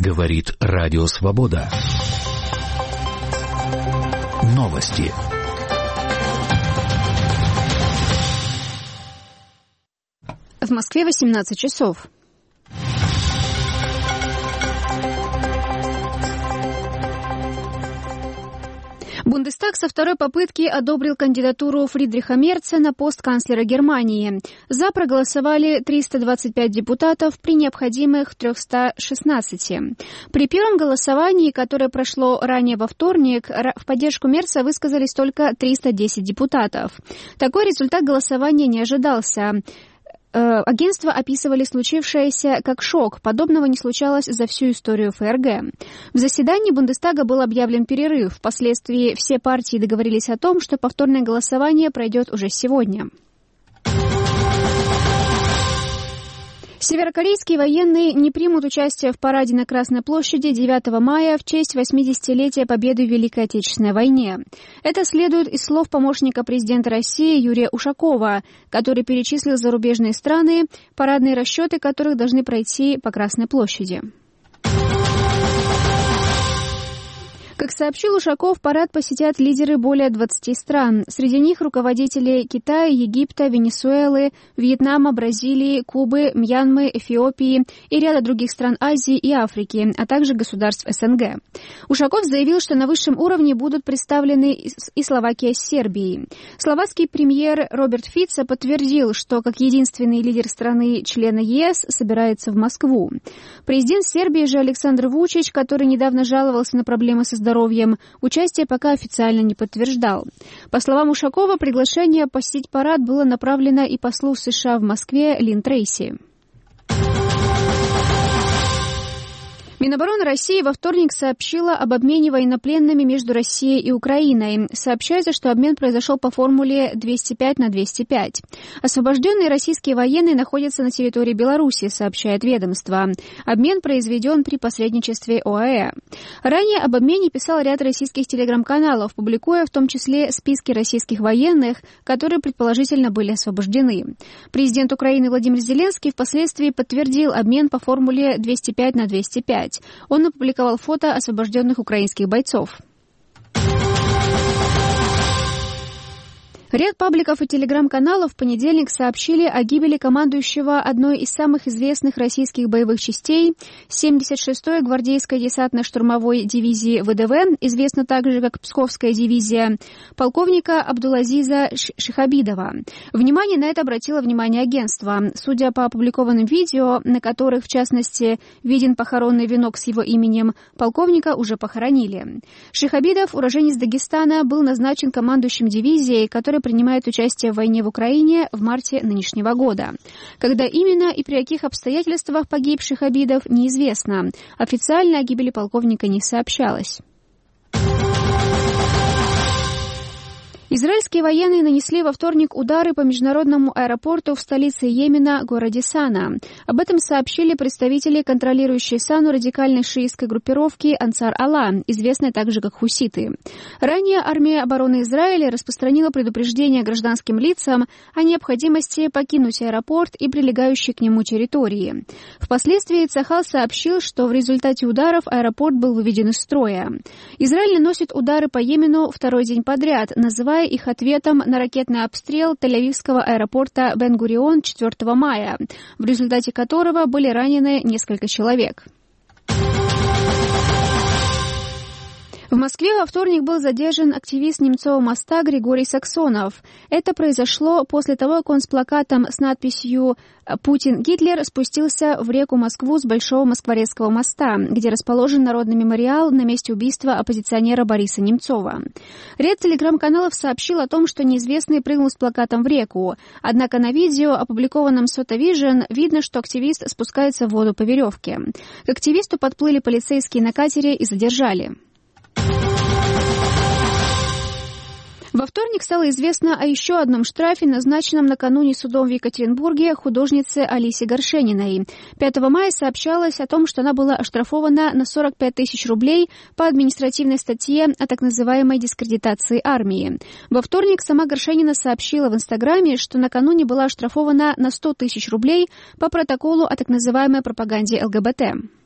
Говорит Радио Свобода. Новости. В Москве 18 часов. Бундестаг со второй попытки одобрил кандидатуру Фридриха Мерца на пост канцлера Германии. За проголосовали 325 депутатов при необходимых 316. При первом голосовании, которое прошло ранее во вторник, в поддержку Мерца высказались только 310 депутатов. Такой результат голосования не ожидался. Агентства описывали случившееся как шок. Подобного не случалось за всю историю ФРГ. В заседании Бундестага был объявлен перерыв. Впоследствии все партии договорились о том, что повторное голосование пройдет уже сегодня. Северокорейские военные не примут участие в параде на Красной площади 9 мая в честь 80-летия победы в Великой Отечественной войне. Это следует из слов помощника президента России Юрия Ушакова, который перечислил зарубежные страны, парадные расчеты которых должны пройти по Красной площади. Как сообщил Ушаков, парад посетят лидеры более 20 стран. Среди них руководители Китая, Египта, Венесуэлы, Вьетнама, Бразилии, Кубы, Мьянмы, Эфиопии и ряда других стран Азии и Африки, а также государств СНГ. Ушаков заявил, что на высшем уровне будут представлены и Словакия с Сербией. Словацкий премьер Роберт Фицо подтвердил, что как единственный лидер страны-члена ЕС собирается в Москву. Президент Сербии же Александр Вучич, который недавно жаловался на проблемы со здоровьем, участие пока официально не подтверждал. По словам Ушакова, приглашение посетить парад было направлено и послу США в Москве Лин Трейси. Минобороны России во вторник сообщила об обмене военнопленными между Россией и Украиной. Сообщается, что обмен произошел по формуле 205/205. Освобожденные российские военные находятся на территории Беларуси, сообщает ведомство. Обмен произведен при посредничестве ОАЭ. Ранее об обмене писал ряд российских телеграм-каналов, публикуя в том числе списки российских военных, которые предположительно были освобождены. Президент Украины Владимир Зеленский впоследствии подтвердил обмен по формуле 205/205. Он опубликовал фото освобожденных украинских бойцов. Ряд пабликов и телеграм-каналов в понедельник сообщили о гибели командующего одной из самых известных российских боевых частей 76-й гвардейской десантно-штурмовой дивизии ВДВ, известно также как Псковская дивизия, полковника Абдулазиза Шихабидова. Внимание на это обратило агентство. Судя по опубликованным видео, на которых, в частности, виден похоронный венок с его именем, полковника уже похоронили. Шихабидов, уроженец Дагестана, был назначен командующим дивизией, которая принимает участие в войне в Украине в марте нынешнего года. Когда именно и при каких обстоятельствах погиб Шихабидов, неизвестно. Официально о гибели полковника не сообщалось. Израильские военные нанесли во вторник удары по международному аэропорту в столице Йемена, городе Сана. Об этом сообщили представители контролирующей Сану радикальной шиитской группировки Ансар Алла, известной также как хуситы. Ранее армия обороны Израиля распространила предупреждение гражданским лицам о необходимости покинуть аэропорт и прилегающие к нему территории. Впоследствии Цахал сообщил, что в результате ударов аэропорт был выведен из строя. Израиль наносит удары по Йемену второй день подряд, называя их ответом на ракетный обстрел Тель-Авивского аэропорта Бен-Гурион 4 мая, в результате которого были ранены несколько человек. В Москве во вторник был задержан активист Немцова моста Григорий Саксонов. Это произошло после того, как он с плакатом с надписью «Путин Гитлер» спустился в реку Москву с Большого Москворецкого моста, где расположен народный мемориал на месте убийства оппозиционера Бориса Немцова. Ряд телеграм-каналов сообщил о том, что неизвестный прыгнул с плакатом в реку. Однако на видео, опубликованном Сота Вижн, видно, что активист спускается в воду по веревке. К активисту подплыли полицейские на катере и задержали. Во вторник стало известно о еще одном штрафе, назначенном накануне судом в Екатеринбурге художнице Алисе Горшениной. 5 мая сообщалось о том, что она была оштрафована на 45 тысяч рублей по административной статье о так называемой дискредитации армии. Во вторник сама Горшенина сообщила в Инстаграме, что накануне была оштрафована на 100 тысяч рублей по протоколу о так называемой пропаганде ЛГБТ.